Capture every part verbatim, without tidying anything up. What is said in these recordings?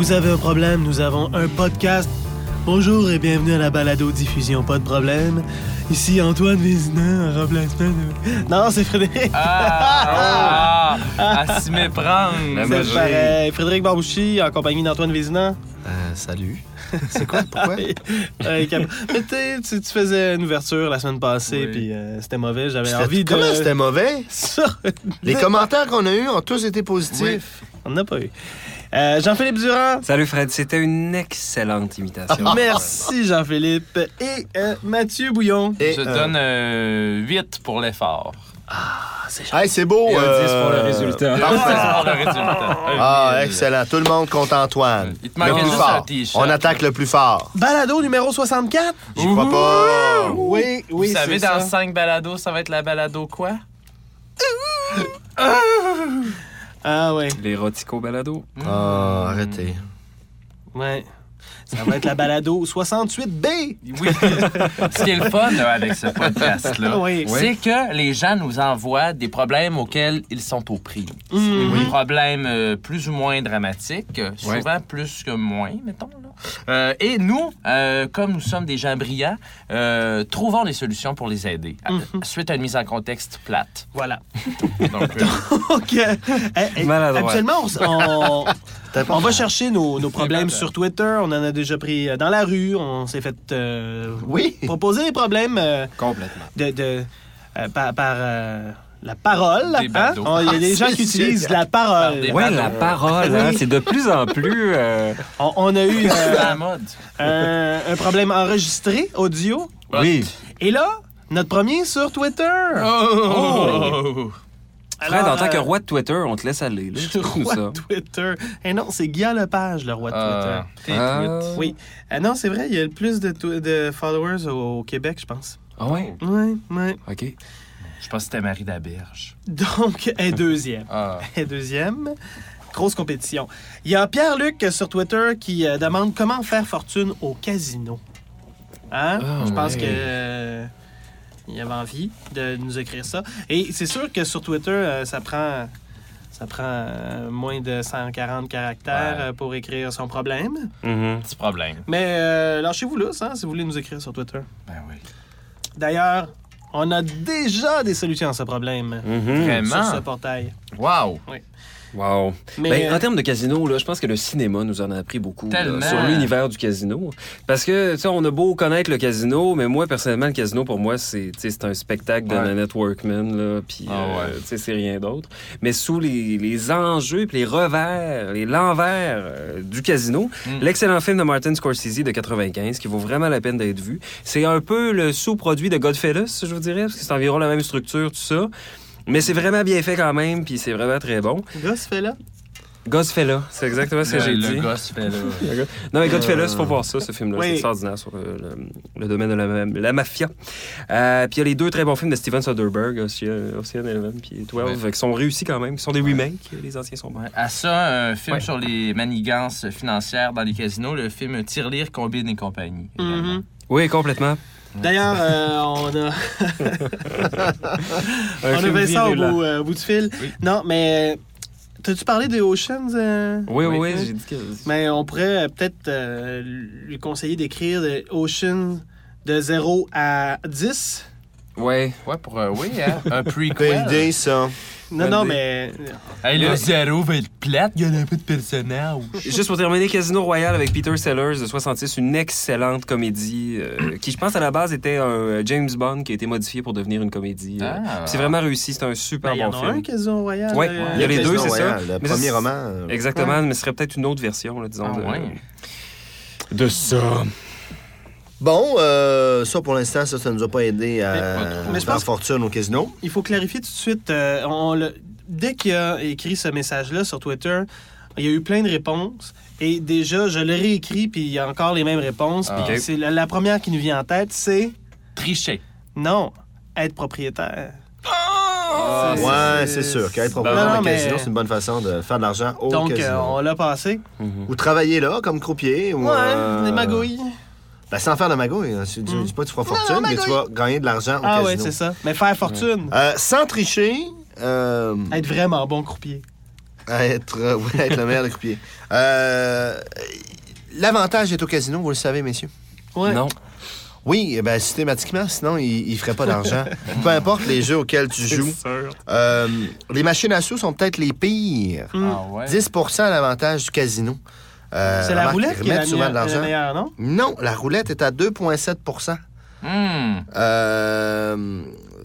vous avez un problème, nous avons un podcast. Bonjour et bienvenue à la balado-diffusion Pas de problème. Ici Antoine Vézina, en remplacement de... Non, c'est Frédéric. Ah! ah à s'y méprendre. C'est pareil. Frédéric Barbouchi, en compagnie d'Antoine Vézina. Euh, salut. C'est quoi? Pourquoi? euh, cap... Mais tu, tu faisais une ouverture la semaine passée, oui. puis euh, c'était mauvais. J'avais c'était... envie de... Comment c'était mauvais? Ça... Les commentaires qu'on a eus ont tous été positifs. Oui. On n'en a pas eu. Euh, Jean-Philippe Durand. Salut Fred, c'était une excellente imitation. Merci Jean-Philippe. Et euh, Mathieu Bouillon. Et, Je euh... donne euh, huit pour l'effort. Ah, c'est gentil. Hey, c'est beau. Et euh... un dix pour le résultat. dix pour le résultat. Ah, excellent. Tout le monde contre Antoine. Il te manque le plus fort. On attaque le plus fort. Balado numéro soixante-quatre. J'y crois pas. Oui, oui, Vous savez, c'est dans ça. cinq balados, ça va être la balado quoi? Ah ouais. L'érotico balado. Ah, oh, arrêtez. Ouais. Ça va être la balado soixante-huit B. Oui. Ce qui est le fun là, avec ce podcast-là, oui. c'est que les gens nous envoient des problèmes auxquels ils sont aux prises. Mmh. Des problèmes euh, plus ou moins dramatiques, souvent ouais. plus que moins, mettons. Là. Euh, et nous, euh, comme nous sommes des gens brillants, euh, trouvons des solutions pour les aider, mmh. suite à une mise en contexte plate. Voilà. Donc, euh... OK. Eh, eh, habituellement, on... on... On va chercher nos, nos problèmes sur Twitter. On en a déjà pris dans la rue. On s'est fait euh, oui. proposer des problèmes euh, complètement de, de, euh, par, par euh, la parole. Il hein? oh, y a des ah, gens qui utilisent la parole. Oui, la parole. Hein? C'est de plus en plus... Euh... On, on a eu euh, la mode. un, un problème enregistré, audio. Oui. Et là, notre premier sur Twitter. Oh! oh. Fred, alors, en tant euh, que roi de Twitter, on te laisse aller. Là, le roi de Twitter. Eh non, c'est Guy Lepage, le roi de euh, Twitter. Euh... Oui. Euh, non, c'est vrai, il y a le plus de, tw- de followers au, au Québec, je pense. Ah ouais? Oui, oui. OK. Je pense que c'était Marie Daberge. Donc, elle est deuxième. ah. Elle est deuxième. Grosse compétition. Il y a Pierre-Luc sur Twitter qui euh, demande comment faire fortune au casino. Hein? Oh, je pense ouais. que... Euh, il avait envie de nous écrire ça. Et c'est sûr que sur Twitter, euh, ça prend, ça prend euh, moins de cent quarante caractères ouais. euh, pour écrire son problème. Mm-hmm. Petit problème. Mais euh, lâchez-vous là, hein, si vous voulez nous écrire sur Twitter. Ben oui. D'ailleurs, on a déjà des solutions à ce problème. Mm-hmm. Vraiment? Sur ce portail. Wow! Oui. Wow. Mais ben, euh... en termes de casino, là, je pense que le cinéma nous en a appris beaucoup là, sur l'univers du casino. Parce que, tu sais, on a beau connaître le casino, mais moi, personnellement, le casino, pour moi, c'est, c'est un spectacle de ouais. Nanette Workman, là, puis ah, ouais. euh, tu sais, c'est rien d'autre. Mais sous les, les enjeux, puis les revers, les l'envers euh, du casino, mm. l'excellent film de Martin Scorsese de quatre-vingt-quinze, qui vaut vraiment la peine d'être vu, c'est un peu le sous-produit de Goodfellas, je vous dirais, parce que c'est environ la même structure, tout ça. Mais c'est vraiment bien fait quand même, puis c'est vraiment très bon. Goodfellas? Goodfellas, c'est exactement ce que le, j'ai le dit. Goodfellas. Non, mais Goodfellas, il faut voir ça, ce film-là. Oui. C'est extraordinaire sur le, le, le domaine de la, la mafia. Euh, puis il y a les deux très bons films de Steven Soderbergh, Ocean Eleven puis douze, ouais. qui sont réussis quand même. Qui sont des remakes, les anciens sont bons. Ouais. À ça, un film ouais. sur les manigances financières dans les casinos, le film Tirelire, Combine et compagnie. Mm-hmm. Oui, complètement. D'ailleurs, euh, on a... on a fait ça au bout, euh, au bout du fil. Oui. Non, mais... T'as-tu parlé des Oceans? Euh... Oui, oui, oui, oui, j'ai dit que... Mais on pourrait euh, peut-être euh, lui conseiller d'écrire des Oceans de zéro à dix. Ouais. Ouais, pour... Euh, oui, hein? Un prequel. Belle idée, ça. Non, non, mais... Hey, le zéro va être plate, il y a un peu de personnage. Juste pour terminer, Casino Royale avec Peter Sellers de soixante-six, une excellente comédie euh, qui, je pense, à la base, était un James Bond qui a été modifié pour devenir une comédie. Euh, ah. C'est vraiment réussi, c'est un super ben, bon film. Il y en a un, Casino Royale. Oui, euh... il y a les Casino deux, c'est Royale, ça. Le mais premier ça, roman. Euh... Exactement, ouais. mais ce serait peut-être une autre version, là, disons. Ah, de, ouais. de ça. Bon, euh, ça pour l'instant, ça, ça nous a pas aidé à mais, mais faire fortune au casino. Il faut clarifier tout de suite. Euh, on le... Dès qu'il a écrit ce message-là sur Twitter, il y a eu plein de réponses. Et déjà, je l'ai réécrit, puis il y a encore les mêmes réponses. Ah. Puis Okay. c'est la, la première qui nous vient en tête, c'est... Tricher. Non, être propriétaire. Ah, c'est, ouais, c'est, c'est sûr qu'être propriétaire non, d'un mais... casino, c'est une bonne façon de faire de l'argent au Donc, casino. euh, on l'a passé. Mm-hmm. Ou travailler là, comme croupier. Ou, Ouais, euh... des magouilles. Ben, sans faire de magouille. Hein. Tu dis mm. pas que tu feras fortune, non, non, mais tu vas gagner de l'argent au ah, casino. Ah ouais, c'est ça. Mais faire fortune. Euh, sans tricher... Euh... Être vraiment bon croupier. À être, euh, oui, à être le meilleur des croupiers. Euh, L'avantage d'être au casino, vous le savez, messieurs. Ouais. Non. Oui, eh ben, systématiquement, sinon, il ne ferait pas d'argent. Peu importe les jeux auxquels tu joues. Euh, les machines à sous sont peut-être les pires. Ah ouais. dix pour cent à l'avantage du casino. Euh, C'est la remarque, roulette ils qui est la, remettent souvent de meilleure, la l'argent. meilleure, non? Non, la roulette est à deux virgule sept pour cent. Hmm. Euh,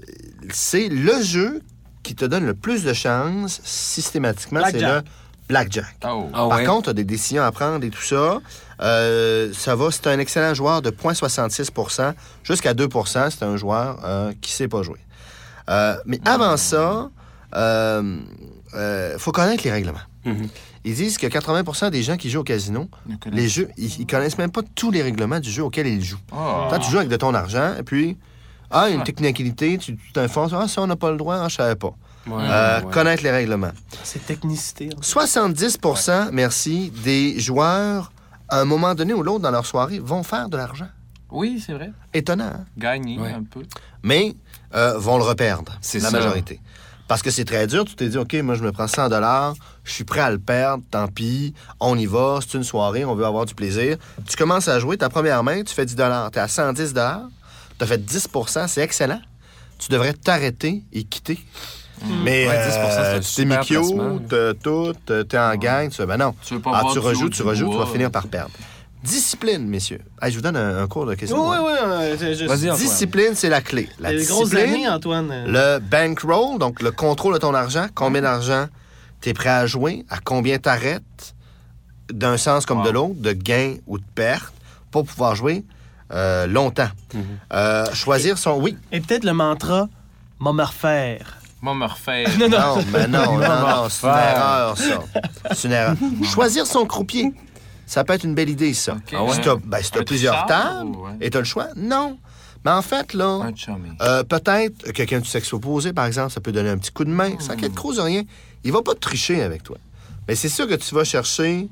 c'est le jeu qui te donne le plus de chances systématiquement, c'est le Blackjack. blackjack. Oh. Ah Par ouais. contre, tu as des décisions à prendre et tout ça. Euh, ça va, c'est un excellent joueur de zéro virgule soixante-six pour cent jusqu'à deux pour cent, c'est un joueur euh, qui ne sait pas jouer. Euh, mais avant ça, il euh, euh, faut connaître les règlements. Mhm. Ils disent que quatre-vingts pour cent des gens qui jouent au casino, Ne connais- les jeux, ils, ils connaissent même pas tous les règlements du jeu auquel ils jouent. Oh. Toi, tu joues avec de ton argent, et puis, ah, une Ouais. technicalité, tu tu t'informes, ah, ça, on n'a pas le droit, ah, je savais pas. Ouais, Euh, ouais. Connaître les règlements. C'est technicité. hein. soixante-dix pour cent, merci, des joueurs, à un moment donné ou l'autre dans leur soirée, vont faire de l'argent. Oui, c'est vrai. Étonnant, hein? Gagner Ouais. un peu. Mais euh, vont le reperdre, C'est la ça. majorité. Parce que c'est très dur. Tu t'es dit, OK, moi, je me prends cent dollars, je suis prêt à le perdre, tant pis, on y va, c'est une soirée, on veut avoir du plaisir. Tu commences à jouer, ta première main, tu fais dix dollars, tu es à cent dix dollars, tu as fait dix pour cent, c'est excellent. Tu devrais t'arrêter et quitter. Mais Ouais, dix pour cent, c'est un euh, t'es super Mikio, placement. t'as tout, t'es t'es en gang, tu fais, ben non. Tu veux pas Ah, voir tu du rejoues, haut tu du rejoues, tu vas bois. finir par perdre. Discipline, messieurs. Hey, je vous donne un, un cours de questions. Oui, oui, oui. c'est juste- Vas-y, Antoine. Discipline, c'est la clé. La Les grosses discipline, années, Antoine. euh, le bankroll, donc le contrôle de ton argent, combien d'argent tu es prêt à jouer, à combien t'arrêtes, d'un sens comme Wow. de l'autre, de gain ou de perte, pour pouvoir jouer euh, longtemps. Euh, choisir son... Oui. Et peut-être le mantra « m'a me refaire Moi, me refaire. Non, non. Non, mais non, non, non, c'est une faire. erreur, ça. C'est une erreur. Choisir son croupier. Ça peut être une belle idée, ça. Ok. Si t'as ben, si t'as Un plusieurs trichard, tables ou, ouais. et t'as le choix, non. Mais en fait, là... Un chummy. Euh, peut-être quelqu'un du sexe opposé, par exemple, ça peut donner un petit coup de main, sans qu'il y ait de cause de rien. Il va pas te tricher avec toi. Mais c'est sûr que tu vas chercher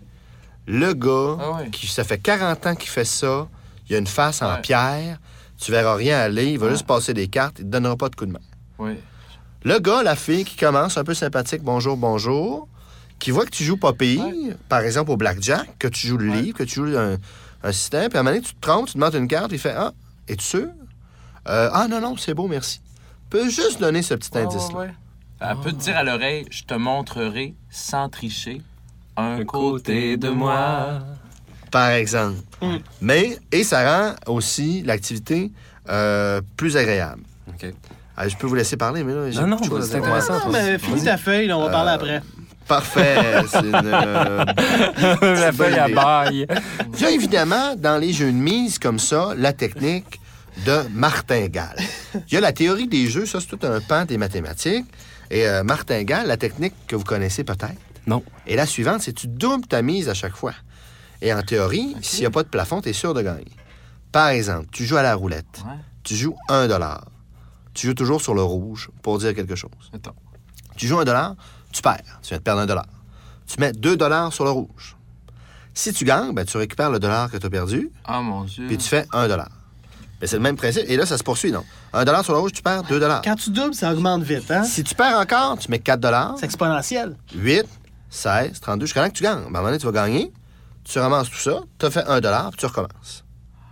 le gars Ah ouais. qui, ça fait quarante ans qu'il fait ça, il a une face en Ouais. pierre, tu verras rien aller, il va Ouais. juste passer des cartes, il te donnera pas de coup de main. Oui. Le gars, la fille qui commence un peu sympathique, bonjour, bonjour, qui voit que tu joues pas pire, Ouais. par exemple au blackjack, que tu joues le Ouais. livre, que tu joues un, un système, puis à un moment donné, tu te trompes, tu demandes une carte, il fait « Ah, es-tu sûr? Euh, Ah non, non, c'est beau, merci. » Peut juste donner ce petit Ouais, indice-là. ouais, ouais. Elle peut te dire à l'oreille, je te montrerai, sans tricher, un Un côté de moi. Par exemple. Mm. Mais, et ça rend aussi l'activité euh, plus agréable. OK. Ah, je peux vous laisser parler, mais là, j'ai Non, non, beaucoup de choses c'est à dire. intéressant. Non, mais finis ta feuille, là, on va parler après. Parfait. C'est une, euh, La feuille à idée. bail. Il y a évidemment, dans les jeux de mise comme ça, la technique de martingale. Il y a la théorie des jeux, ça, c'est tout un pan des mathématiques. Et euh, martingale, la technique que vous connaissez peut-être. Non. Et la suivante, c'est que tu doubles ta mise à chaque fois. Et en théorie, s'il n'y a pas de plafond, tu es sûr de gagner. Par exemple, tu joues à la roulette. Ouais. Tu joues un dollar. Tu joues toujours sur le rouge pour dire quelque chose. Attends. Tu joues un dollar, tu perds. Tu viens de perdre un dollar. Tu mets deux dollars sur le rouge. Si tu gagnes, ben, tu récupères le dollar que tu as perdu, Ah, mon Dieu. puis tu fais un dollar. Mais c'est le même principe. Et là, ça se poursuit, non? Un dollar sur le rouge, tu perds deux dollars. Quand tu doubles, ça augmente vite, hein? Si tu perds encore, tu mets quatre dollars, C'est exponentiel. huit, seize, trente-deux, jusqu'à là que tu gagnes. Ben, à un moment donné, tu vas gagner, tu ramasses tout ça, tu as fait un dollar, puis tu recommences.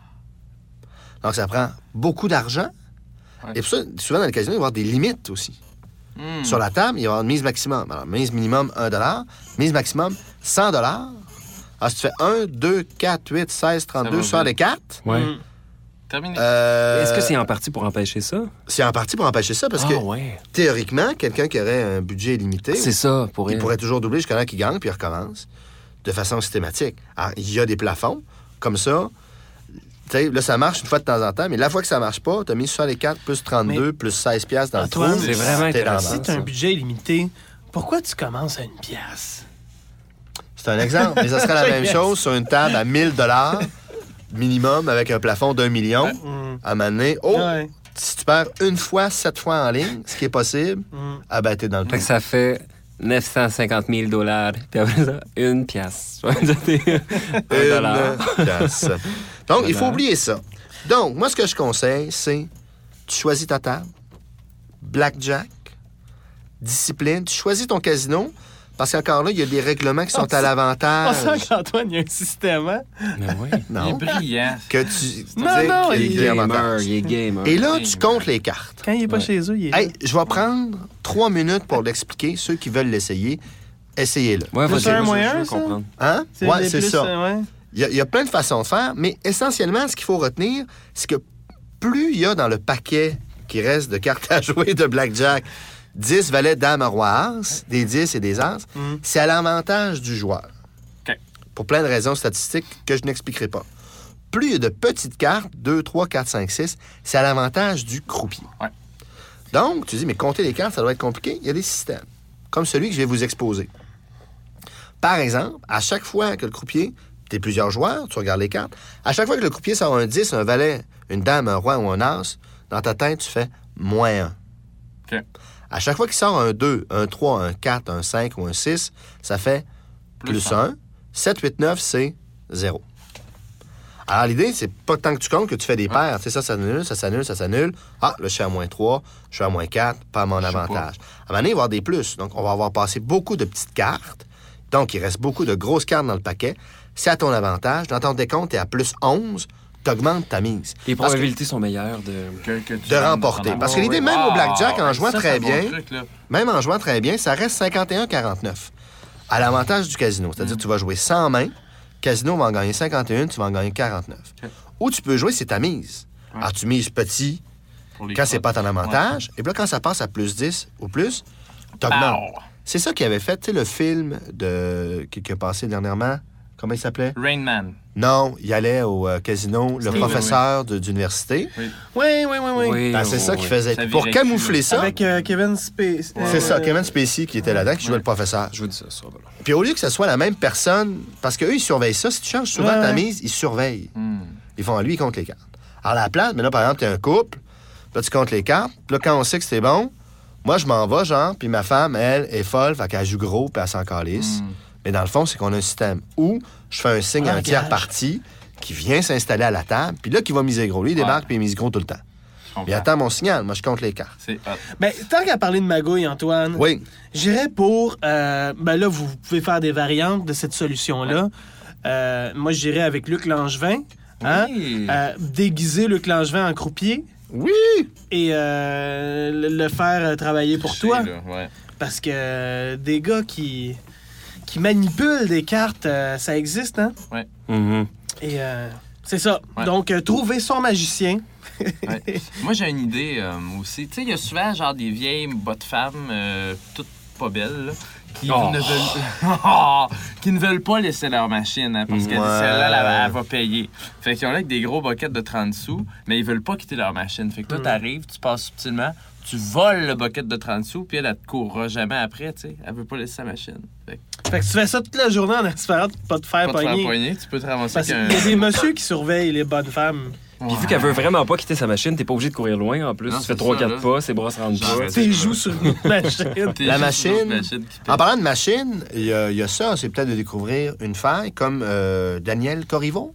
Donc, ça prend beaucoup d'argent. Ouais. Et pour ça, souvent, dans les casinos, il va y avoir des limites aussi. Hmm. Sur la table, il va y avoir une mise maximum. Alors, mise minimum, un dollar. Mise maximum, cent dollars. Alors, si tu fais un, deux, quatre, huit, seize, trente-deux, va sur les vite. quatre, Ouais. Mm. Terminé. euh, Est-ce que c'est en partie pour empêcher ça? c'est en partie pour empêcher ça? Parce ah, que, ouais. théoriquement, quelqu'un qui aurait un budget limité, C'est ça, pour il elle. pourrait toujours doubler jusqu'à là qu'il gagne, puis il recommence de façon systématique. Alors, il y a des plafonds, comme ça. Tu sais, là, ça marche une fois de temps en temps, mais la fois que ça marche pas, tu as mis sur les quatre, plus trente-deux, plus seize piastres dans Antoine, le trou. c'est vraiment t'es dans intéressant. le Si tu as un vent. budget illimité, pourquoi tu commences à une pièce? C'est un exemple. Mais ça serait la même Yes. chose sur une table à mille dollars minimum avec un plafond d'un million. Mm. À un moment donné, oh, Ouais. si tu perds une fois, sept fois en ligne, ce qui est possible, Mm. ah ben, t'es dans le Fait trou. que ça fait neuf cent cinquante mille dollars. Puis après ça, une pièce. un dollar. Une pièce. Donc, il faut Voilà. oublier ça. Donc, moi, ce que je conseille, c'est tu choisis ta table, blackjack, discipline, tu choisis ton casino, Parce qu'encore là, il y a des règlements qui sont On à sent- l'avantage. On sent qu'Antoine, il y a un système, hein? Mais oui. Il est Non. brillant. Que tu. Non, tu sais, non, qu'il y a il des est avantages. Gamer, il est gamer. Et là, tu comptes les cartes. Quand il est pas Ouais. chez eux, il est. Hey, je vais prendre trois minutes pour l'expliquer. Ceux qui veulent l'essayer, essayez-le. Ouais, Plus vas-y, un moi, je- moyen, je veux ça? comprendre. Hein? C'est Ouais, les c'est plus, ça. euh, ouais. Il y, a, il y a plein de façons de faire, mais essentiellement, ce qu'il faut retenir, c'est que plus il y a dans le paquet qui reste de cartes à jouer de blackjack, dix valets, dames, roi, as, des dix et des as, Mhm. c'est à l'avantage du joueur. OK. Pour plein de raisons statistiques que je n'expliquerai pas. Plus il y a de petites cartes, deux, trois, quatre, cinq, six, c'est à l'avantage du croupier. Ouais. Donc, tu dis, mais compter les cartes, ça doit être compliqué. Il y a des systèmes, comme celui que je vais vous exposer. Par exemple, à chaque fois que le croupier, tu es plusieurs joueurs, tu regardes les cartes, à chaque fois que le croupier sort un dix, un valet, une dame, un roi ou un as, dans ta tête, tu fais moins un. OK. À chaque fois qu'il sort un deux, un trois, un quatre, un cinq ou un six, ça fait plus, Plus un. sept, huit, neuf, c'est zéro. Alors, l'idée, c'est pas tant que tu comptes que tu fais des paires. Tu sais, ça s'annule, ça s'annule, ça s'annule. Ah, là, je suis à moins trois, je suis à moins quatre, pas à mon Je sais avantage. À un moment donné, il va y avoir des plus. Donc, on va avoir passé beaucoup de petites cartes. Donc, il reste beaucoup de grosses cartes dans le paquet. C'est à ton avantage. Dans ton décompte, tu es à plus onze, tu augmentes ta mise. Les Parce que- probabilités sont meilleures de... Que- que tu De rentres remporter. dans ton Parce que l'idée, avantage. même au blackjack, en Wow! jouant Ça, très c'est un bon bien, truc, là. Même en jouant très bien, ça reste cinquante et un à quarante-neuf. À l'avantage du casino. C'est-à-dire que tu vas jouer cent mains, casino va en gagner cinquante et un, tu vas en gagner quarante-neuf. OK. Ou tu peux jouer, c'est ta mise. Ouais. Alors, tu mises petit Pour les quand c'est cotes. pas ton avantage. Et puis là, quand ça passe à plus dix ou plus, t'augmentes. Pow! C'est ça qui avait fait, tu sais, le film de... qui, qui a passé dernièrement. Comment il s'appelait? Rain Man. Non, il allait au euh, casino, le Oui, professeur de- d'université. Oui, oui, oui, oui. Oui, Ben, c'est ça oui, qu'il oui. faisait. Ça Pour virait camoufler cul, ça, Avec euh, Kevin Spacey. c'est ça, Kevin Spacey qui était là-dedans, qui jouait Ouais. le professeur. Je vous dis ça, ça va là. Puis au lieu que ce soit la même personne, parce qu'eux, ils surveillent ça. Si tu changes souvent Ouais, ta ouais. mise, ils surveillent. Hmm. Ils font, lui, ils comptent les cartes. Alors, à la place, mais là, par exemple, t'es un couple, là, tu comptes les cartes, puis là, quand on sait que c'est bon, moi, je m'en vais, genre, puis ma femme, elle, est folle, fait qu'elle joue gros, puis elle s'en calisse. Hmm. Mais dans le fond, c'est qu'on a un système où je fais un signe à un Un tiers gage. parti qui vient s'installer à la table, puis là, qui va miser gros. Lui, il débarque, Ouais. puis il mise gros tout le temps. Je comprends. Il attend mon signal. Moi, je compte les cartes. C'est hot. Ben, tant qu'à parler de magouille, Antoine, Oui. j'irais pour. euh, ben là, vous pouvez faire des variantes de cette solution-là. Euh, moi, j'irais avec Luc Langevin. Hein? Oui. Euh, déguiser Luc Langevin en croupier Oui! et euh, le, le faire euh, travailler pour Touché, toi. là, ouais. Parce que euh, des gars qui, qui manipulent des cartes, euh, ça existe, hein? Mhm. Et euh, c'est ça. Ouais. Donc, euh, trouver son magicien. Ouais. Moi, j'ai une idée euh, aussi. Tu sais, il y a souvent genre des vieilles bottes femmes, euh, toutes pas belles, là, qui, Oh. ne veulent... qui ne veulent pas laisser leur machine, hein, parce que Ouais. celle-là, elle, elle va payer. Fait qu'ils ont là avec des gros buckets de trente sous, mais ils veulent pas quitter leur machine. Fait que toi, Mm. t'arrives, tu passes subtilement, tu voles le bucket de trente sous, puis elle, elle te courra jamais après, tu sais. Elle veut pas laisser sa machine. Fait que Fait que tu fais ça toute la journée en espérant de pas te faire pas te faire pogner. poigner, tu peux te ramasser Parce avec qu'il un... y a des messieurs qui surveillent les bonnes femmes. Puis vu qu'elle veut vraiment pas quitter sa machine, t'es pas obligé de courir loin en plus. Non, tu fais c'est trois ça, quatre là. pas, ses bras se rendent Genre, pas. c'est- Tu joues sur une machine. T'es La juste une autre machine- machine qui paie. En parlant de machine, il y, a- il y a ça, c'est peut-être de découvrir une faille comme euh, Daniel Corriveau,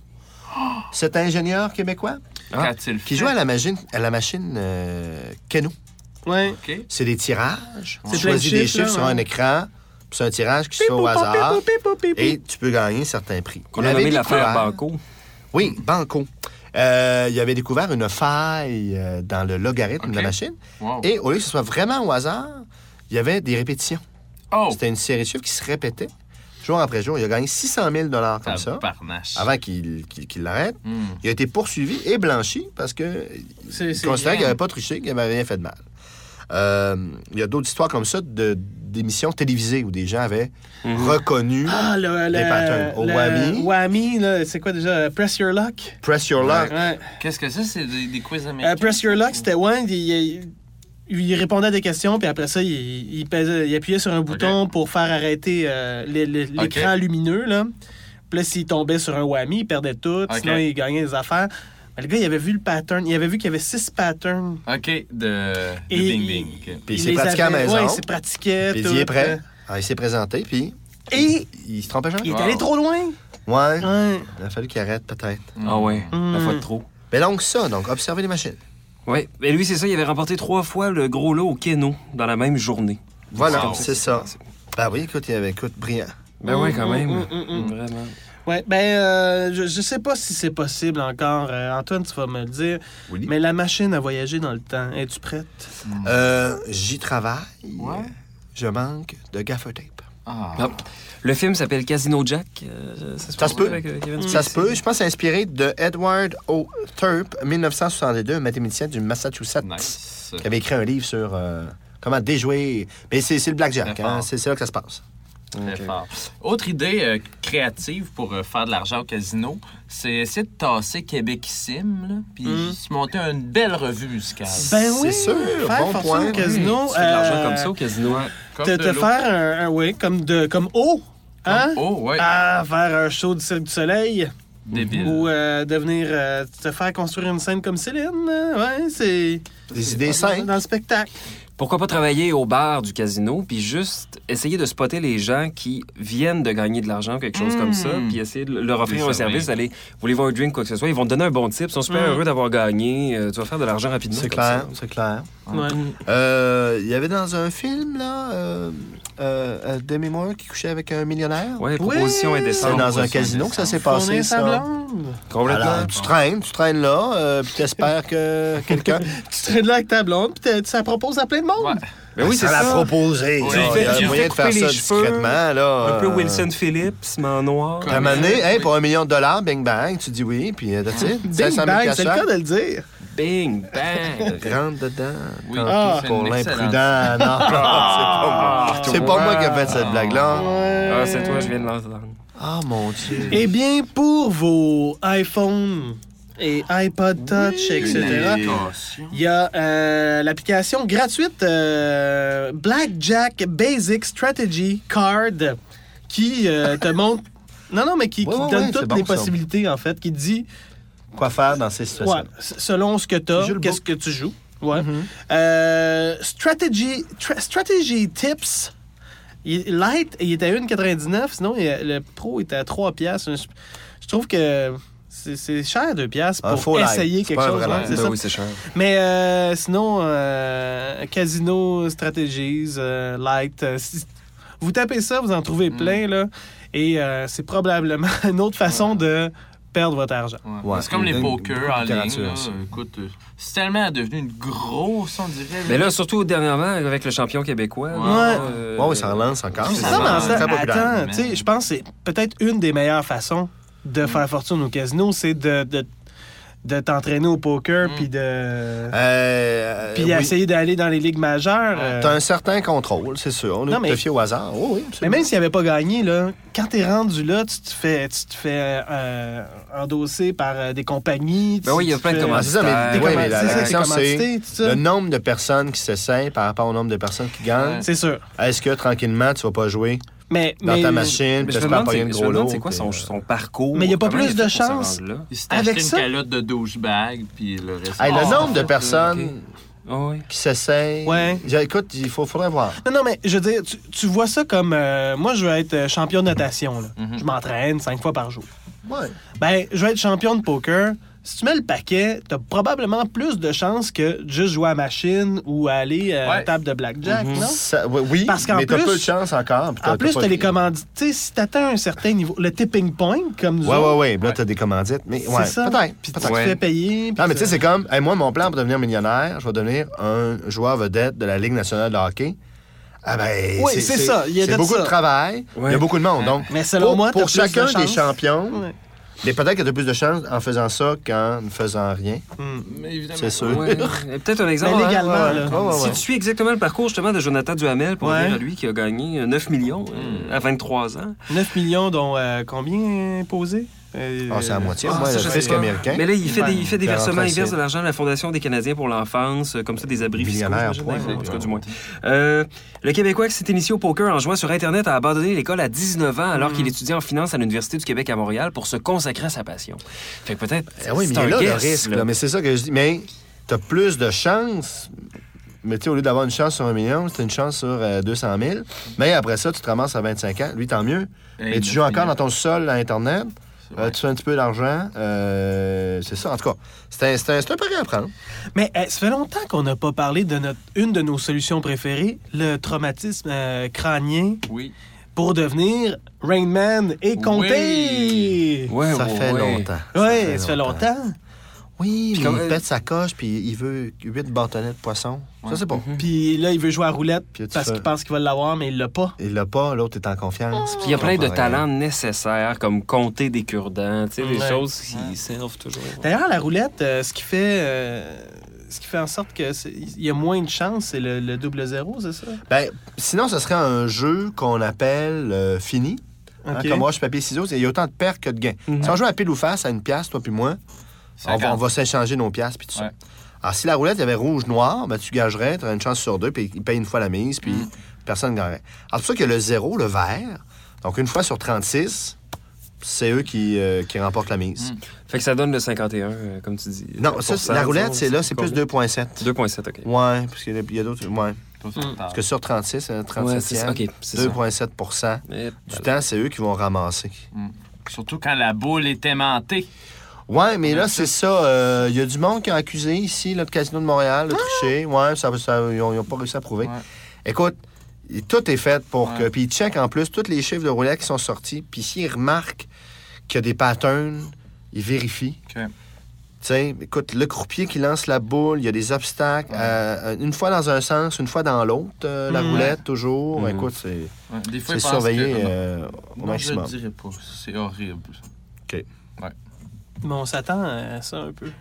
cet ingénieur québécois, Quand tu le qui fais. joue à la machine, à la machine euh, Keno. Ouais. OK. C'est des tirages. C'est Tu plein de choisis des chiffres, là, chiffres sur ouais. un écran, puis c'est un tirage qui se fait au Pipou, hasard, pipou, pipou, pipou. et tu peux gagner certains prix. Qu'on Il a avait nommé l'affaire découvert- Banco. Oui, Banco. Euh, il avait découvert une faille euh, dans le logarithme OK. de la machine, Wow. et au lieu que ce soit vraiment au hasard, il y avait des répétitions. Oh! C'était une série de chiffres qui se répétait jour après jour. Il a gagné six cent mille dollars comme ça, Tabarnache. avant qu'il qu'il- qu'il l'arrête. Hmm. Il a été poursuivi et blanchi parce que C'est- il c'est considérait bien. qu'il n'avait pas triché, qu'il n'avait rien fait de mal. Euh, il y a d'autres histoires comme ça de- d'émissions télévisées où des gens avaient reconnu Ah, le, Des le, patterns. Au le- Whammy. Whammy, là, c'est quoi déjà? Press Your Luck? Press Your Luck. Ouais. Qu'est-ce que c'est? C'est des, des quiz américains? Euh, Press Your Luck, c'était ouais, il, il- il répondait à des questions, puis après ça, il, il, pesait- il appuyait sur un bouton pour faire arrêter euh, l'é- l'é- l'écran Ok. lumineux, là. Puis là, s'il tombait sur un whammy, il perdait tout, Ok. sinon il gagnait des affaires. Mais le gars, il avait vu le pattern, il avait vu qu'il y avait six patterns. OK, de, de Et Bing il- Bing. OK. Puis il Il s'est les pratiqué à la avait- maison. Ouais, il s'est pratiqué. Puis tout, il est prêt. euh, Alors, il s'est présenté, puis Et il se trompait jamais. il est Wow. allé trop loin. Ouais. Ouais. Il a fallu qu'il arrête, peut-être. Ah ouais, la Mm. fois de trop. Mais donc, ça, donc, observer les machines. Oui, mais lui, c'est ça, il avait remporté trois fois le gros lot au Keno dans la même journée. Voilà, Wow. c'est ça. Ben oui, écoute, il y avait, écoute, brillant. Ben oui, quand même. Mm, mm, mm. Vraiment. Ouais, ben, euh, je, je sais pas si c'est possible encore. Euh, Antoine, tu vas me le dire. Oui. Mais la machine à voyager dans le temps, es-tu prête? Euh, j'y travaille. Ouais. Je manque de gaffer tape. Ah. Hop. Le film s'appelle Casino Jack. Euh, ça se, Ça se peut. avec, euh, Kevin Ça se Spacey. peut. Je pense inspiré de Edward O. Thorpe, dix-neuf cent soixante-deux, mathématicien du Massachusetts, Nice. qui avait écrit un livre sur euh, comment déjouer. Mais c'est, c'est le blackjack, Très hein? fort. C'est, c'est là que ça se passe. Très Ok. fort. Autre idée euh, créative pour euh, faire de l'argent au casino, c'est essayer de tasser Québécissime, là, puis Mm. se monter une belle revue musicale. Ben C'est oui, sûr, faire bon fortune point. au casino. Tu fais de l'argent euh, comme ça au casino. Comme Te, de te l'eau. faire un, un- oui, comme de comme eau, hein? Oh, ouais. Ah, faire un show du Cirque du Soleil. Débile. Ou euh, devenir euh, te faire construire une scène comme Céline. euh, Ouais, c'est. Des idées dans, simples. dans le spectacle. Pourquoi pas travailler au bar du casino, puis juste essayer de spotter les gens qui viennent de gagner de l'argent, quelque chose Mm. comme ça, puis essayer de leur offrir Les un servir. service, d'aller, voulez-vous un drink, quoi que ce soit, ils vont te donner un bon tip, ils sont super Mm. heureux d'avoir gagné, euh, tu vas faire de l'argent rapidement. C'est comme clair, ça. c'est clair. Ouais. Euh, Il y avait dans un film, là, euh, euh, euh, Demi Moore qui couchait avec un millionnaire. Ouais, proposition Ouais. indécente. C'est dans un proposition casino que ça s'est Fournir passé, sa ça. blonde. Complètement. Alors, tu traînes, tu traînes là, euh, puis t'espères que quelqu'un... Tu traînes là avec ta blonde, puis t'as- ça propose à plein de monde. Ouais. Ben oui, c'est ça ça. l'a proposé. Oui. là. Tu Il y a fais- tu moyen fais de faire couper ça les cheveux, discrètement, là. Un peu euh, Wilson Phillips, mais en noir. T'as amené, hey, pour un million de dollars, bing bang, tu dis oui, puis euh, that's it. Bing cinq cent mille bang, c'est le cachets. cas de le dire. Bing, bang. Rentre dedans. Oui, Tant Ah. pis pour c'est une excellente- l'imprudent. Non, non, c'est pas moi. C'est pas moi qui ai fait cette blague-là. Ah, c'est toi, je viens de l'entendre. Ah, mon Dieu. Eh bien, pour vos iPhones et iPod Touch, et cetera, il y a euh, l'application gratuite euh, Blackjack Basic Strategy Card qui euh, te montre... Non, non, mais qui, qui Ouais, ouais, donne ouais, toutes c'est bon, les ça. possibilités, en fait, qui dit, Quoi faire dans ces ouais, situations? s- selon ce que tu Tu as, joues le qu'est-ce book. que tu joues. Ouais. Mhm. Euh, strategy, tra- strategy Tips. Il- Light, il était à un quatre-vingt-dix-neuf. Sinon, il- le Pro était à trois piastres. Je, je trouve que c'est c'est cher, deux piastres, Un pour faux light. essayer C'est quelque pas un chose. vrai ouais, light. c'est Ben ça. oui, c'est cher. Mais euh, sinon, euh, Casino Strategies, euh, Light, euh, si- vous tapez ça, vous en trouvez Mm. plein, là. Et euh, c'est probablement une autre façon de perdre votre argent. Ouais. Ouais. C'est comme les Une- pokers beaucoup de en ligne. littérature, là. ça. Écoute, euh, c'est tellement devenu une grosse, on dirait. Mais là, surtout dernièrement, avec le champion québécois. là, Ouais. euh, Ouais, oui, ça relance encore. C'est ça, ça, mais en c'est fait, très populaire. attends, tu sais, je pense que c'est peut-être une des meilleures façons de faire fortune au casino, c'est de, de, de t'entraîner au poker Mm. puis de Euh, puis oui. essayer d'aller dans les ligues majeures. euh, T'as un certain contrôle, c'est sûr. On Non, est mais- te fier au hasard. Oh, oui, Mais absolument. même s'il avait pas gagné, là, quand t'es rendu là, tu te fais, tu te fais euh, endosser par euh, des compagnies. Ben tu oui, il y a te plein de fais- Ah, c'est ça, mais, Des oui, command- mais la, c'est la ça, question, des c'est commandités, tout ça. le nombre de personnes qui s'essayent par rapport au nombre de personnes qui gagnent. Ouais. C'est sûr. Est-ce que tranquillement, tu vas pas jouer Mais, dans mais, ta machine, Mais puis je me t'espères demande, pas c'est, gagner je de me gros demande lot? c'est quoi son, puis, euh, son parcours. Mais il y a pas Comment plus il a de fait pour se chance. rendre là? Il s'est Avec acheté ça- une calotte de douchebag, puis le reste... Hey, le Ah, nombre de fait, personnes ok. Ah oui. qui s'essayent. Ouais. J'ai- Écoute, il faut, faudrait voir. Non, non, mais je veux dire, tu, tu vois ça comme. euh, moi, je veux être euh, champion de natation. Là. Mhm. Je m'entraîne cinq fois par jour. Ouais. Ben, je veux être champion de poker. Si tu mets le paquet, t'as probablement plus de chances que de juste jouer à machine ou aller à Ouais. la table de blackjack, Mhm. non? Ça- oui, oui, Parce qu'en mais t'as plus- peu de chance encore. puis En plus, pas- t'as les commandites. Tu sais, si t'atteins un certain niveau, le tipping point, comme nous Ouais, autres, ouais, ouais. Là, t'as des commandites. Mais c'est ouais, ça. peut-être. Puis tu peut-être. te Ouais. fais payer. puis Non, mais tu sais, ça- c'est comme, hey, moi, mon plan pour devenir millionnaire, je vais devenir un joueur vedette de la Ligue nationale de hockey. Ah ben, Oui, c'est ça, il y a c'est de beaucoup ça. de travail, il y Ouais. a beaucoup de monde. Donc, Mais selon pour, moi, t'as pour plus de chacun des chance. champions, Ouais. mais peut-être que tu as plus de chance en faisant ça qu'en ne faisant rien. Hmm. Mais évidemment. C'est sûr. Ouais. Et peut-être un exemple. Mais hein, légalement, ouais, là. ouais. Ouais, ouais, Si ouais. tu suis exactement le parcours justement de Jonathan Duhamel pour Ouais. dire à lui qui a gagné euh, neuf millions euh, à vingt-trois ans. neuf millions, dont euh, combien imposés? Euh, Ah, c'est à moitié. Ah, moi, ça, le je fisc sais pas. américain. Mais là, il fait des, il fait des Il va versements, rentrer il verse ici. de l'argent à la Fondation des Canadiens pour l'enfance, euh, comme ça, des abris fiscaux, Millionnaire, j'imagine, point, dans les fonds, en tout cas, ouais. du moins. Euh, le Québécois qui s'est initié au poker en jouant sur Internet a abandonné l'école à dix-neuf ans alors qu'il étudiait en finance à l'Université du Québec à Montréal pour se consacrer à sa passion. Fait que peut-être. Eh oui, mais c'est il est un là, le guess, risque. là. là. Mais c'est ça que je dis. Mais tu as plus de chances. Mais tu sais, au lieu d'avoir une chance sur un million, c'est une chance sur euh, deux cent mille. Mais après ça, tu te ramasses à vingt-cinq ans. Lui, tant mieux. Hey, Mais tu neuf joues encore millions. dans ton sol à Internet. Euh, tu fais un petit peu d'argent. Euh, c'est ça. En tout cas, c'est un, c'est un, c'est un pari à prendre. Mais euh, ça fait longtemps qu'on n'a pas parlé de notre, une de nos solutions préférées, le traumatisme euh, crânien. Oui. Pour devenir Rain Man et compter. Oui. Ouais, ça ouais, fait ouais. longtemps. Oui, ça fait ça fait longtemps. longtemps. Oui, mais comme, il euh, pète sa coche puis il veut huit bâtonnets de poisson. Ouais. Ça, c'est bon. Mm-hmm. Puis là, il veut jouer à roulette Puis là, tu parce fais- qu'il pense qu'il va l'avoir, mais il l'a pas. Il l'a pas, l'autre est en confiance. Puis il y a plein de comprend rien. talents nécessaires, comme compter des cure-dents, tu sais, des Ouais. choses qui servent toujours. D'ailleurs, la roulette, euh, ce qui fait... euh, ce qui fait en sorte qu'il y a moins de chance, c'est le, le double zéro, c'est ça? Ben, sinon, ce serait un jeu qu'on appelle euh, fini. Hein, OK. comme roche, papier, ciseaux. Il y a autant de pertes que de gains. Mhm. Si on joue à pile ou face à une pièce, toi puis moi, on va, on va s'échanger nos pièces puis tout ça. Ouais. Alors, si la roulette, il y avait rouge-noir, ben, tu gagerais, tu aurais une chance sur deux, puis il paye une fois la mise, puis Mm. personne ne gagnerait. Alors, c'est pour ça que le zéro, le vert, donc une fois sur trente-six, c'est eux qui, euh, qui remportent la mise. Mm. Fait que ça donne le cinquante et un, euh, comme tu dis. Non, ça, c'est- la roulette, c'est là, c'est plus deux virgule sept. deux virgule sept, OK. Ouais, parce qu'il y a- il y a d'autres. Ouais. Pas sur Mm. table. Parce que sur trente-six, hein, Ouais, trente-septième, c'est ça. OK, c'est ça. deux virgule sept pour cent Mais- du temps, c'est eux qui vont ramasser. Surtout quand la boule est aimantée. Ouais, mais là, Ouais, c'est ça. euh, Il y a du monde qui a accusé ici, là, le Casino de Montréal, de tricher. Ouais, ça, ça, ils n'ont pas réussi à prouver. Ouais. Écoute, il- tout est fait pour Ouais. que. Puis ils checkent en plus tous les chiffres de roulette qui sont sortis. Puis s'ils remarquent qu'il y a des patterns, ils vérifient. OK. Tu sais, écoute, le croupier qui lance la boule, il y a des obstacles. Ouais. euh, une fois dans un sens, une fois dans l'autre, euh, la Mhm. roulette, toujours. Mhm. Écoute, c'est Ouais, Des fois, c'est ils pensent surveillé que... euh, au Non, maximum. je le dirais pas. C'est horrible. ça. Mais on s'attend à ça un peu.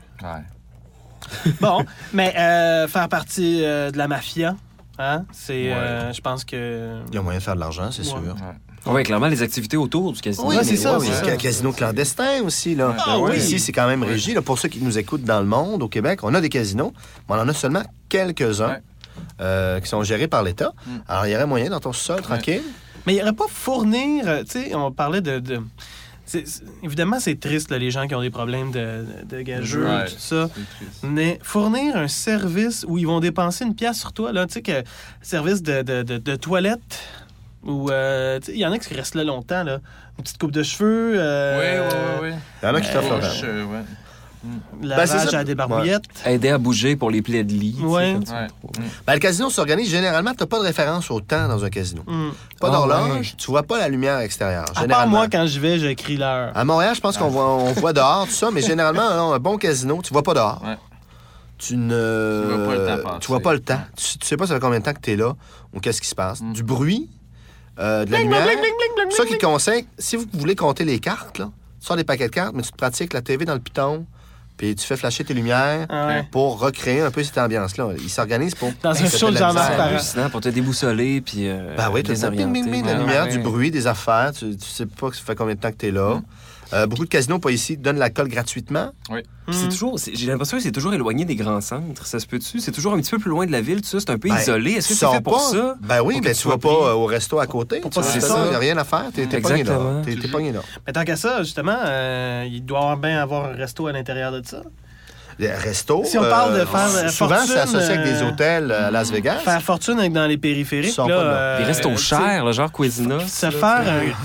Ouais. Bon, mais euh, faire partie euh, de la mafia, hein, c'est... euh, je pense que... Il y a moyen de faire de l'argent, c'est Ouais. sûr. Ouais. Oui, clairement, les activités autour du casino. Oui, Ouais, c'est mais ça, ouais, c'est oui, ça. il y a un casino clandestin aussi, là. Ah oui. Ici, c'est quand même régi. Là, pour ceux qui nous écoutent dans le monde, au Québec, on a des casinos, mais on en a seulement quelques-uns Ouais. euh, qui sont gérés par l'État. Mm. Alors, il y aurait moyen dans ton sol, tranquille. Mais il n'y aurait pas fournir... euh, Tu sais, on parlait de... de- c'est- c'est- évidemment, c'est triste, là, les gens qui ont des problèmes de, de gageux, Ouais. tout ça. C'est triste. Mais fournir un service où ils vont dépenser une pièce sur toi, là, tu sais, que service de, de, de, de toilette, ou euh, tu sais, il y en a qui restent là longtemps, là. Une petite coupe de cheveux, Oui, euh, oui, oui. Il y en a qui Euh, t'offrent leur Couche, temps. euh, ouais. lavage Ben, c'est ça. à des barbouillettes. Aider à bouger pour les plaies de lit. tu sais, Ouais. quand tu Ouais. vas trop. Ben, le casino s'organise. Généralement, tu n'as pas de référence au temps dans un casino. Hmm. Pas Ah, d'horloge, ouais. tu vois pas la lumière extérieure. À part Généralement. moi, quand j'y vais, j'écris l'heure. À Montréal, je pense qu'on voit, on voit dehors, tout ça, mais généralement, non, un bon casino, tu vois pas dehors. Ouais. Tu ne. Tu vois pas le temps passer. Tu vois pas le temps. Tu, tu sais pas ça fait combien de temps que tu es là ou qu'est-ce qui se passe. Mm. Du bruit, euh, de la lumière. C'est ça qui conseille, si vous voulez compter les cartes, là, tu sors des paquets de cartes, mais tu te pratiques la T V dans le piton, puis tu fais flasher tes lumières Ah ouais. pour recréer un peu cette ambiance-là. Ils s'organisent pour. Dans un Ça fait show de de la Jean-Marc misère. Parent. Hallucinant pour te déboussoler puis euh, Ben oui, tu as ça, bing, bing, bing, de la Ouais, lumière, ouais. du bruit, des affaires. Tu, tu sais pas que ça fait combien de temps que tu es là. Euh, beaucoup de casinos, pas ici, donnent l'alcool gratuitement. Puis c'est toujours, c'est- j'ai l'impression que c'est toujours éloigné des grands centres. Ça se peut-tu? C'est toujours un petit peu plus loin de la ville, tout ça. C'est un peu Ben, isolé. Est-ce que tu c'est sors fait pour pas- ça? Ben oui, Pour que mais tu tu vas sois pas pris? euh, au resto à côté. Pour Tu pas vas se au faire resto, ça. il n'y a rien à faire. T'es t'es pogné là. Exactement. T'es t'es pogné là. Mais tant qu'à ça, justement, euh, il doit avoir bien avoir un resto à l'intérieur de ça. Les restos. Si on parle de faire, euh, souvent, fortune, c'est associé avec des euh, hôtels euh, à Las Vegas. Faire fortune avec dans les périphériques. Sors là, pas de là. euh, Des restos tu sais, chers, là, genre Cuisina. Se faire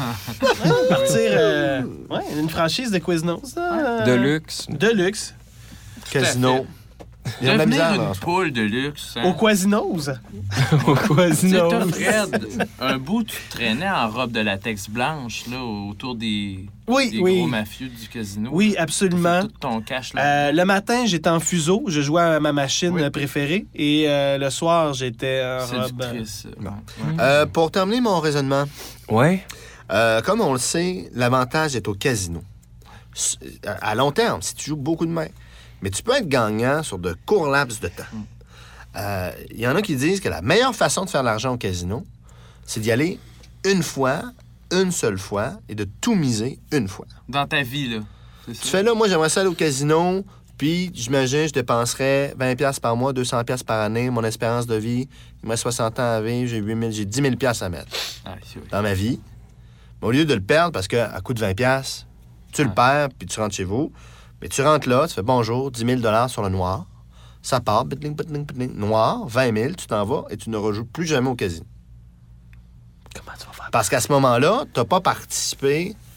un- partir euh, ouais, une franchise de Quiznos. là, De euh, luxe. De luxe. Casino. Il y a de la Devenir misère. une là. poule de luxe. hein. Au Quasinos. Au Tu sais, Quasino. toi, Fred, un bout, tu te traînais en robe de latex blanche là, autour des, Oui, des oui. gros mafieux du casino. Oui, Tu fais absolument. tout ton cash là. Euh, le matin, j'étais en fuseau. Je jouais à ma machine Oui. préférée. Et euh, le soir, j'étais en C'est robe. du triste. ça. Bon. Ouais. Euh, pour terminer mon raisonnement, Ouais. euh, comme on le sait, l'avantage est au casino. S- À long terme, si tu joues beaucoup de mains. Mais tu peux être gagnant sur de courts laps de temps. Euh, Il y en a qui disent que la meilleure façon de faire de l'argent au casino, c'est d'y aller une fois, une seule fois, et de tout miser une fois. Dans ta vie, là. C'est ça. Tu fais là, moi, j'aimerais ça aller au casino, puis j'imagine, je dépenserais vingt dollars par mois, deux cents dollars par année, mon espérance de vie, il me reste soixante ans à vivre, j'ai huit mille, j'ai dix mille dollars à mettre Ah, c'est vrai. dans ma vie. Mais au lieu de le perdre, parce qu'à coût de vingt dollars, tu le Ouais. perds, puis tu rentres chez vous, mais tu rentres là, tu fais bonjour, dix mille dollars sur le noir, ça part, bitling, bitling, bitling, noir, vingt mille, tu t'en vas, et tu ne rejoues plus jamais au casino. Comment tu vas faire? Parce qu'à ce moment-là, tu n'as pas participé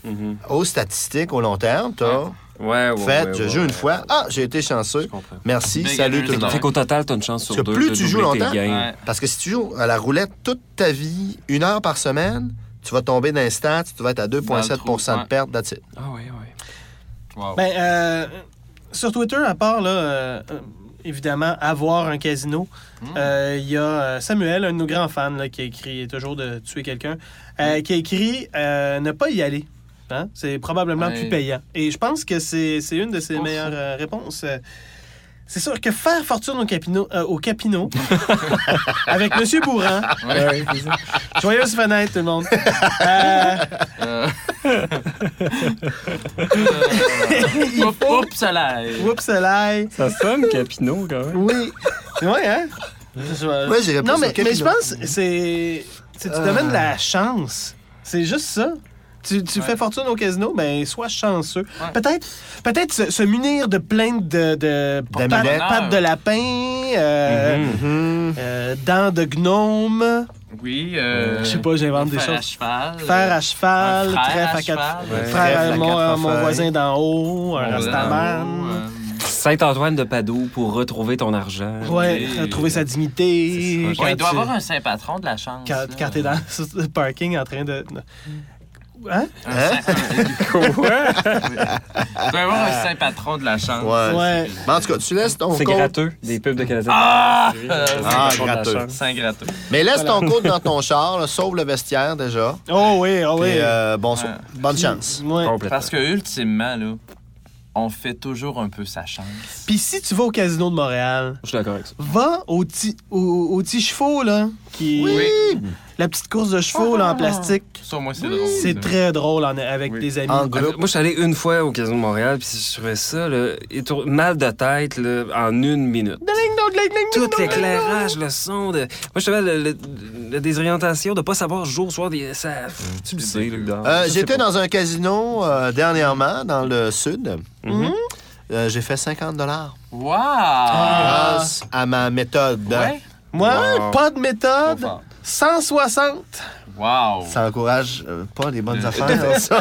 Mm-hmm. aux statistiques au long terme, t'as Ouais, ouais, fait, ouais, je ouais, joue ouais. une fois, ah, j'ai été chanceux, merci, Big salut energy. tout le monde. Fait qu'au total, t'as une chance sur Parce que deux plus de tu joues doubler tes longtemps, gains. Ouais. Parce que si tu joues à la roulette toute ta vie, une heure par semaine, tu vas tomber dans les stats, tu vas être à deux virgule sept pour cent Dans le de trou, perte, that's it. Ah oui, oui. Wow. Ben, euh, sur Twitter, à part, là, euh, euh, évidemment, avoir un casino, il Mm. euh, y a euh, Samuel, un de nos grands fans, là, qui a écrit toujours de tuer quelqu'un, euh, qui a écrit euh, ne pas y aller. Hein? C'est probablement Ouais. plus payant. Et je pense que c'est c'est une de ses Pas meilleures fou. euh, réponses. Euh, C'est sûr que faire fortune au Capino, euh, au Capino avec M. Bourran. Ouais. Joyeuse fenêtre, tout le monde. Euh, Euh... Oups, oups, ça l'a. Oups, l'ail. Ça sonne Capino, quand même. Oui. Ouais, hein? Moi, j'irais plus Non, au mais, mais Capino. je pense que c'est. c'est- Tu Ah. donnes de la chance. C'est juste ça. Tu, tu Ouais. fais fortune au casino, ben sois chanceux. Ouais. Peut-être peut-être se, se munir de plein de, de pattes, D'amulettes. pattes de lapin, euh, Mhm. Mhm. euh, dents de gnome, Oui. Euh... je sais pas, j'invente des fer à choses. cheval. Fer à cheval, un frère trèfle à à quatre cheval. Ouais. frère à Trèfle à mon, quatre mon feuilles. voisin d'en haut, un Euh, rastaman. euh, Saint-Antoine de Padoue pour retrouver ton argent. Ouais, Oui. retrouver sa dignité. Ouais, quand il doit tu- avoir un saint patron de la chance. Quand, là. quand t'es dans le parking en train de. Hein? Un Hein? saint- Quoi? Il doit y avoir un saint patron de la chance. Ouais. Ouais. Mais en tout cas, tu laisses ton C'est code. gratteux, des pubs de Canadien. Ah! Oui, Euh, c'est Ah, le fond de la gratteux. chance. Saint gratteux. Mais laisse ton code dans ton char, là, sauve le vestiaire déjà. Oh oui, oh oui. Et euh, bon, so- Ouais. bonne chance. Ouais. Complètement. Parce que, ultimement, là, on fait toujours un peu sa chance. Puis si tu vas au casino de Montréal, Je suis d'accord avec ça. va au petit au, au petit chevaux, là, qui Oui. la petite course de chevaux là, en plastique. Ça, moi, c'est drôle. C'est ça. très drôle en- avec Oui. des amis. En Ah, groupe. Moi, je suis allé une fois au Casino de Montréal, puis je trouvais ça, là, étour- mal de tête, là, en une minute. Tout l'éclairage, le son. De... Moi, je savais le, le- la désorientation de pas savoir jour, soir, des... ça... tu le sais, là. dedans. Euh, Je sais J'étais pas. dans un casino euh, dernièrement, dans le sud. Mhm. Euh, J'ai fait cinquante dollars Wow! grâce à ma méthode. Ouais? Moi, Wow. pas de méthode. Trop fort. cent soixante. Wow! Ça encourage euh, pas les bonnes De- affaires, ça.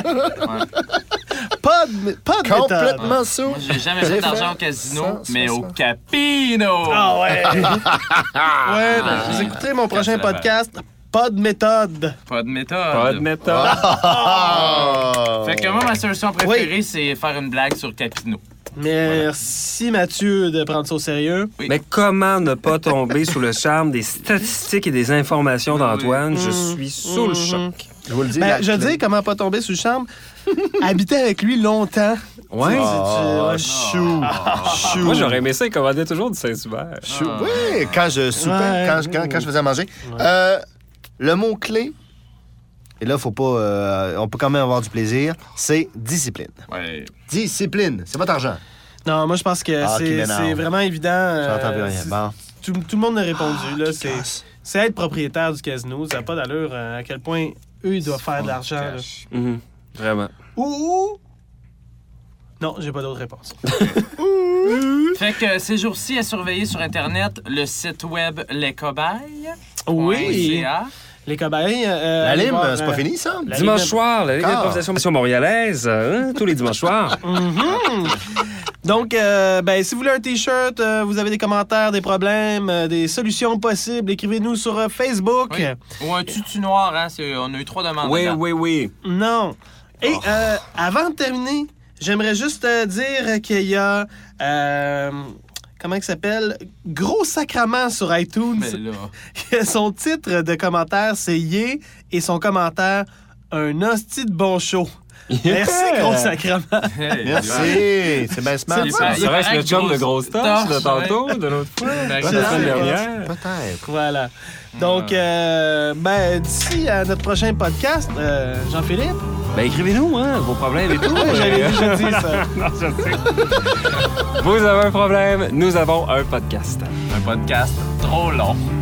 Pas de, pas de méthode. Complètement sous. Moi, j'ai jamais J'ai fait d'argent fait au casino, cent mais au soixante. Capino! Ah ouais. ouais, ben, Ah. vous écouterez mon prochain Casse la podcast. Pas de méthode. Pas de méthode. Pas de méthode. Ah! Fait que moi, ma solution préférée, c'est faire une blague sur Capino. Merci Mathieu de prendre ça au sérieux. Oui. Mais comment ne pas tomber sous le charme des statistiques et des informations Oui, d'Antoine? oui. Je Mm. suis sous le Mhm. choc. Je vous le dis. Ben, la je clé. dis comment pas tomber sous le charme. Habiter avec lui longtemps. Ouais. Ah, Ouais. chou. Chou. Moi, j'aurais aimé ça, il commandait toujours du Saint-Hubert. Chou. Ah. Oui, quand je soupais, Ouais. quand, je, quand, quand je faisais à manger. Euh, le mot-clé, et là, faut pas. euh, on peut quand même avoir du plaisir, c'est discipline. Ouais. Discipline, c'est votre argent. Non, moi je pense que Ah, qui c'est m'énerve. c'est vraiment évident. euh, J'entends plus rien. c'est- Bon. tout, tout le monde a répondu. là, c'est Casse. c'est être propriétaire du casino. Ça n'a pas d'allure euh, à quel point eux, ils doivent faire de l'argent. là. Cash. Mhm. Vraiment. Ou, ou- Non, j'ai pas d'autre réponse. Fait que ces jours-ci, à surveiller sur Internet le site web Les Cobayes. Oui. .ca. Les cobayes. euh, La allez lime, voir, c'est euh, pas fini, ça? La Dimanche Ligue- soir, la Ligue Encore. d'improvisation montréalaise, hein, tous les dimanches soirs. Mhm. Donc, euh, ben, si vous voulez un T-shirt, euh, vous avez des commentaires, des problèmes, euh, des solutions possibles, écrivez-nous sur euh, Facebook. Oui. Ou un tutu noir, hein? c'est- On a eu trois demandes. Oui, dedans. oui, oui. Non. Et euh, avant de terminer, j'aimerais juste euh, dire qu'il y a... euh, comment il s'appelle? Gros Sacrament sur iTunes. Mais là. Son titre de commentaire, c'est Yé, et son commentaire, un hostie de bon show. Merci, Gros Sacrament. Hey, Merci. ouais. C'est bien smart. C'est ça. pas- Ça reste le chum de grosse torche de Torche, tantôt, de l'autre fois, Ben, de la c'est semaine ça. dernière. Peut-être. Voilà. Donc, euh, ben, d'ici à notre prochain podcast, euh, Jean-Philippe, Ben écrivez-nous, hein, vos problèmes et tout. ouais, j'avais déjà dit ça. Non, je sais. Vous avez un problème, nous avons un podcast. Un podcast trop long.